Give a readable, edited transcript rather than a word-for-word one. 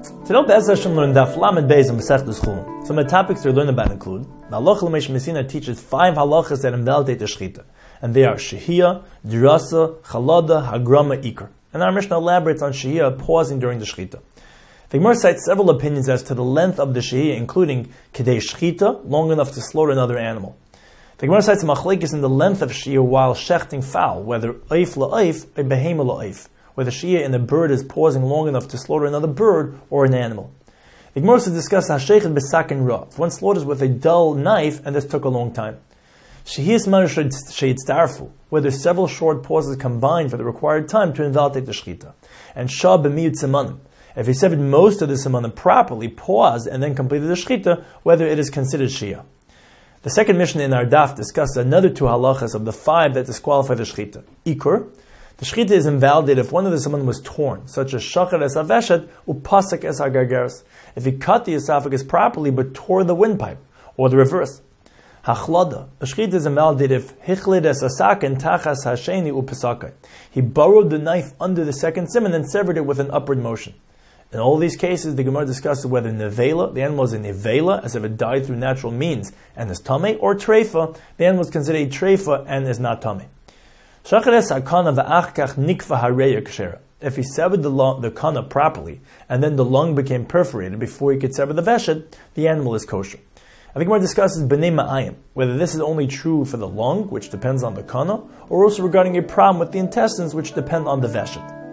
Today, Be'ez Hashem learn Daf Lamed Beis and Masechtas Chulin. Some of the topics we learn about include the Halacha L'Meish Messina teaches 5 halachas that invalidate the Shechita, and they are Shehiyah, Dirasa, Chalada, Hagrama, Iker. And our Mishnah elaborates on Shehiyah, pausing during the Shechita. The Gemara cites several opinions as to the length of the Shehiyah, including Kedei Shechita, long enough to slaughter another animal. The Gemara cites Machlekes in the length of Shehiyah while shechting fowl, whether Eif la'eif or Behema la'eif, where the Shehiyah in the bird is pausing long enough to slaughter another bird or an animal. The Gemara also discusses Hashechet b'sakin ra, if one slaughters with a dull knife and this took a long time. Shehiyas Marashad Shehid Starfu, whether several short pauses combined for the required time to invalidate the Shechita. And Shah b'miyut simanim, if he severed most of the simanim properly, paused and then completed the Shechita, whether it is considered Shehiyah. The second Mishnah in our daf discusses another 2 halachas of the 5 that disqualify the Shechita. Ikur, the Shechita is invalidated if one of the simanim was torn, such as Shachar es haveshet upasek es hagargaris, if he cut the esophagus properly but tore the windpipe, or the reverse. Hachlada, the Shechita is invalidated if hichlid es asaken tachas hasheni upasakai, he burrowed the knife under the second siman and severed it with an upward motion. In all these cases, the Gemara discusses whether nevela, the animal is a nevela, as if it died through natural means, and is tameh, or treifa, the animal is considered a treifa and is not tameh. If he severed the kana properly, and then the lung became perforated before he could sever the veshet, the animal is kosher. I think more discusses b'nei ma'ayim, whether this is only true for the lung, which depends on the kana, or also regarding a problem with the intestines, which depend on the veshet.